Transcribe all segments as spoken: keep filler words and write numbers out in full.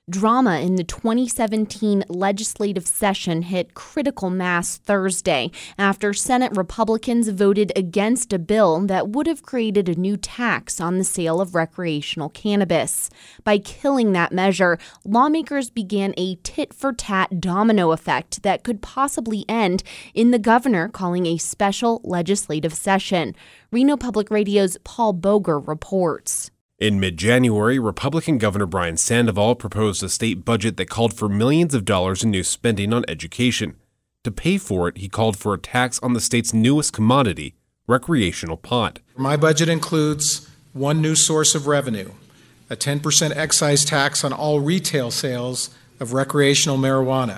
Drama in the twenty seventeen legislative session hit critical mass Thursday after Senate Republicans voted against a bill that would have created a new tax on the sale of recreational cannabis. By killing that measure, lawmakers began a tit-for-tat domino effect that could possibly end in the governor calling a special legislative session. Reno Public Radio's Paul Boger reports. In mid-January, Republican Governor Brian Sandoval proposed a state budget that called for millions of dollars in new spending on education. To pay for it, he called for a tax on the state's newest commodity, recreational pot. My budget includes one new source of revenue, a ten percent excise tax on all retail sales of recreational marijuana.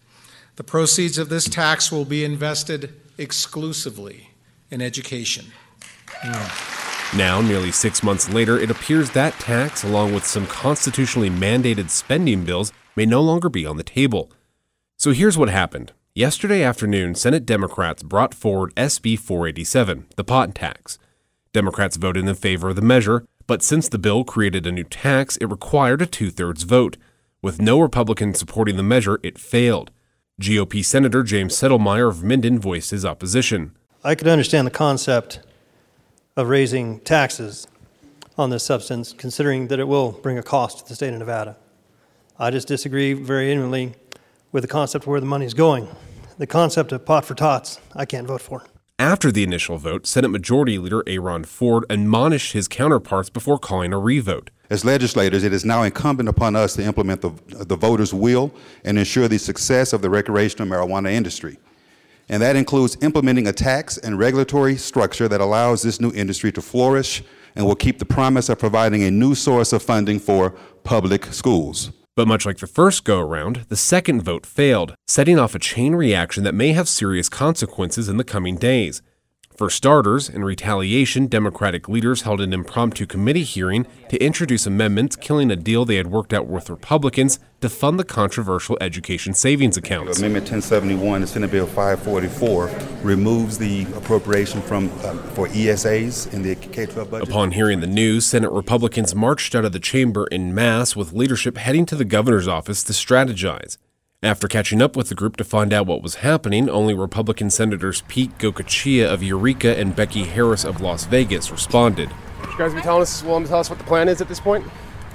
The proceeds of this tax will be invested exclusively in education. Mm. Now, nearly six months later, it appears that tax, along with some constitutionally mandated spending bills, may no longer be on the table. So here's what happened. Yesterday afternoon, Senate Democrats brought forward S B four eighty-seven, the pot tax. Democrats voted in favor of the measure, but since the bill created a new tax, it required a two-thirds vote. With no Republicans supporting the measure, it failed. G O P Senator James Settlemyre of Minden voiced his opposition. I could understand the concept of raising taxes on this substance, considering that it will bring a cost to the state of Nevada. I just disagree very vehemently with the concept of where the money is going. The concept of pot for tots, I can't vote for. After the initial vote, Senate Majority Leader Aaron Ford admonished his counterparts before calling a revote. As legislators, it is now incumbent upon us to implement the, the voters' will and ensure the success of the recreational marijuana industry. And that includes implementing a tax and regulatory structure that allows this new industry to flourish and will keep the promise of providing a new source of funding for public schools. But much like the first go-around, the second vote failed, setting off a chain reaction that may have serious consequences in the coming days. For starters, in retaliation, Democratic leaders held an impromptu committee hearing to introduce amendments killing a deal they had worked out with Republicans to fund the controversial education savings accounts. Amendment ten seventy-one, Senate Bill five forty-four, removes the appropriation from uh, for E S As in the K twelve budget. Upon hearing the news, Senate Republicans marched out of the chamber en masse, with leadership heading to the governor's office to strategize. After catching up with the group to find out what was happening, only Republican Senators Pete Goicoechea of Eureka and Becky Harris of Las Vegas responded. You guys be telling us, willing to tell us what the plan is at this point?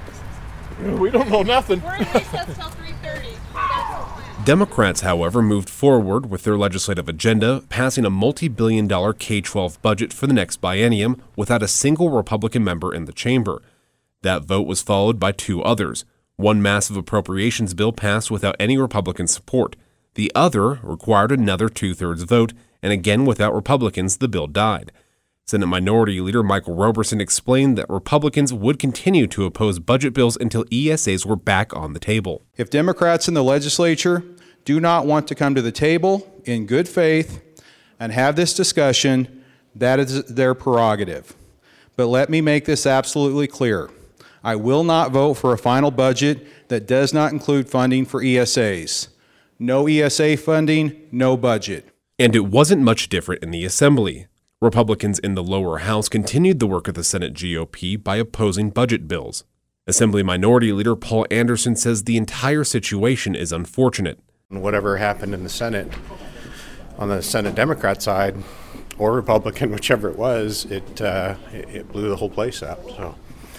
We don't know nothing. We're in recess till three thirty. Democrats, however, moved forward with their legislative agenda, passing a multi-billion dollar K twelve budget for the next biennium without a single Republican member in the chamber. That vote was followed by two others. One massive appropriations bill passed without any Republican support. The other required another two-thirds vote, and again without Republicans, the bill died. Senate Minority Leader Michael Roberson explained that Republicans would continue to oppose budget bills until E S As were back on the table. If Democrats in the legislature do not want to come to the table in good faith and have this discussion, that is their prerogative. But let me make this absolutely clear. I will not vote for a final budget that does not include funding for E S As. No E S A funding, no budget. And it wasn't much different in the Assembly. Republicans in the lower house continued the work of the Senate G O P by opposing budget bills. Assembly Minority Leader Paul Anderson says the entire situation is unfortunate. Whatever happened in the Senate, on the Senate Democrat side, or Republican, whichever it was, it uh, it, it blew the whole place up. So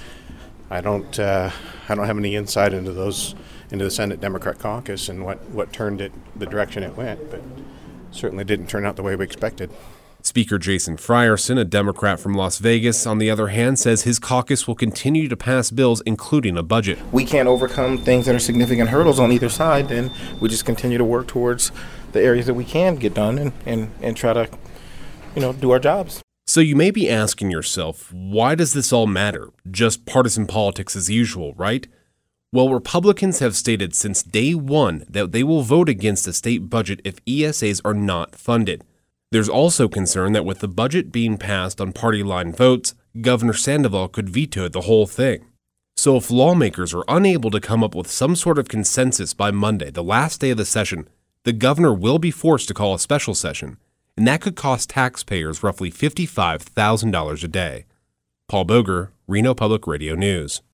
I don't uh, I don't have any insight into those into the Senate Democrat caucus and what, what turned it the direction it went, but certainly didn't turn out the way we expected. Speaker Jason Frierson, a Democrat from Las Vegas, on the other hand, says his caucus will continue to pass bills, including a budget. We can't overcome things that are significant hurdles on either side, then we just continue to work towards the areas that we can get done and, and, and try to, you know, do our jobs. So you may be asking yourself, why does this all matter? Just partisan politics as usual, right? Well, Republicans have stated since day one that they will vote against a state budget if E S As are not funded. There's also concern that with the budget being passed on party line votes, Governor Sandoval could veto the whole thing. So if lawmakers are unable to come up with some sort of consensus by Monday, the last day of the session, the governor will be forced to call a special session, and that could cost taxpayers roughly fifty-five thousand dollars a day. Paul Boger, Reno Public Radio News.